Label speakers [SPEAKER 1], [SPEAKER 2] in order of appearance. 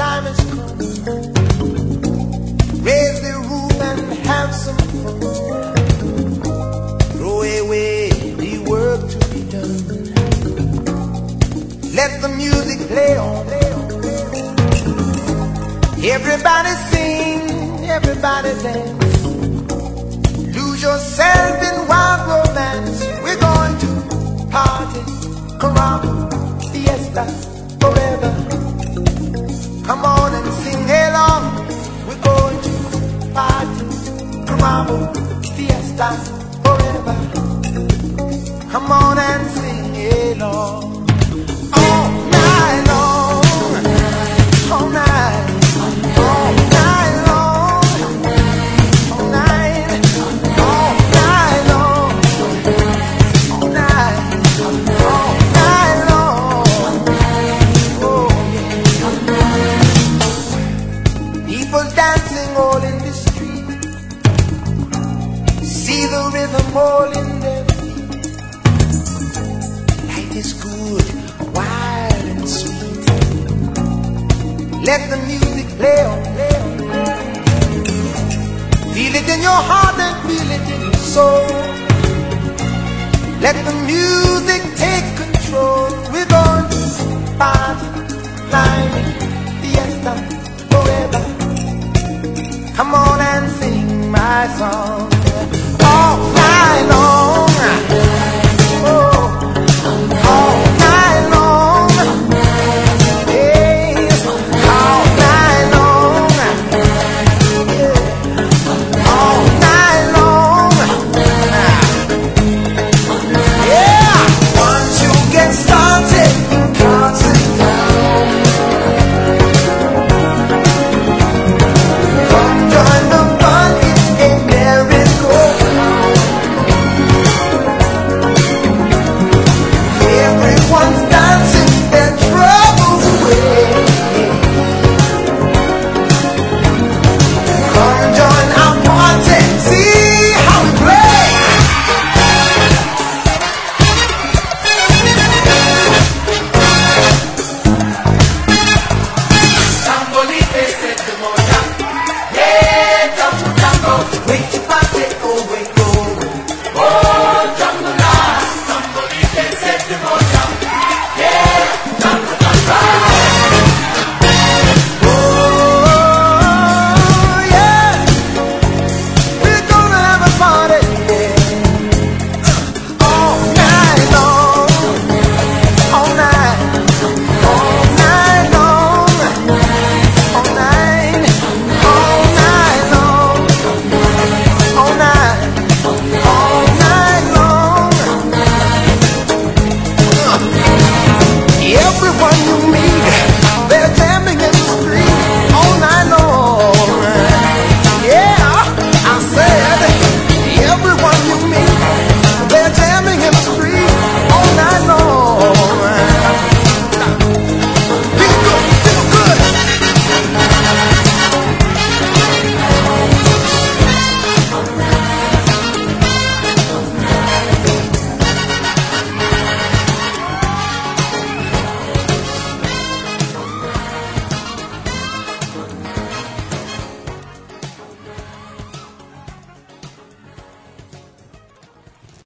[SPEAKER 1] time has come. Raise the roof and have some fun. Throw away the work to be done. Let the music play on. Everybody sing, everybody dance. Lose yourself in wild romance. We're going to party, caramba, fiesta, forever. Come on and sing along. We're going to party, caramba, fiesta, forever. Come on and sing along. All night long, all night. All night long, all night, all night long, all night, all night long. Oh yeah. People dancing all in the street. See the rhythm all in their feet. Life is good, wild and sweet. Let the music play on. Feel it in your heart and feel it in your soul. Let the music take control. We're going to party, climbing, fiesta, forever. Come on and sing my song. All night long. Oh, all night long. Yes, all night long. Yeah. All night long. Yeah. Once you get started, you can't sit down. Come join the fun, it's a merry-go-round. Everyone's dancing their troubles away. Come join our party, see how we play. Tambolite set the moja. Yeah, tango, tango. Wait to party, oh wait, go. Oh, tango, la. Tambolite set the moja.